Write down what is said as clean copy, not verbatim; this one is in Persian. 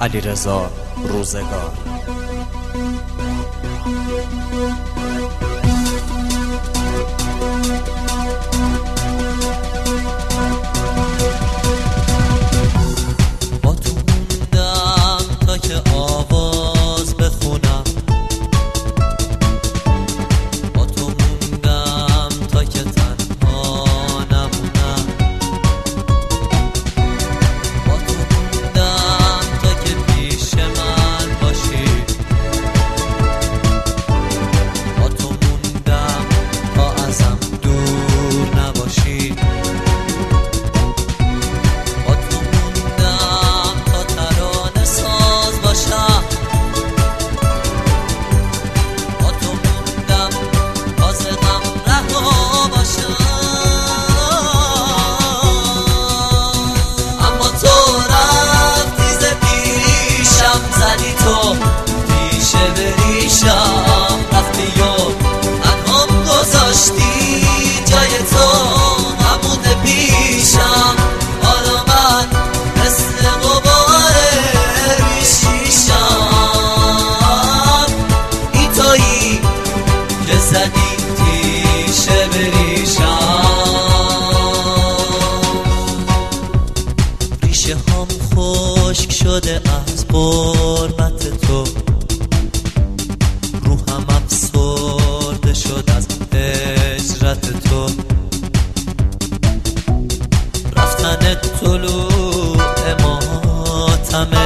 علیرضا روزگار. با تو موندم تا که آواز بخونم، با تو موندم تا که تنها نمونم، با تو موندم تا که پیش من باشی، با تو موندم تا ازم دور نباشی، با تو موندم تا ترانه ساز باشم، با تو موندم تا ز غم رها باشم. اما تو رفتی ز پیشم، زدی تو پیشه به ریشم، رفتی و تنهام گذاشتی جای تو نمونده پیشم. حالا من مثل غبار روی شیشم، این تویی که زدی تیشه به ریشم. ریشه هم خشک شده از غربت تو، روحم افسرده شد از هجرت تو، رفتن طلوع ماتمه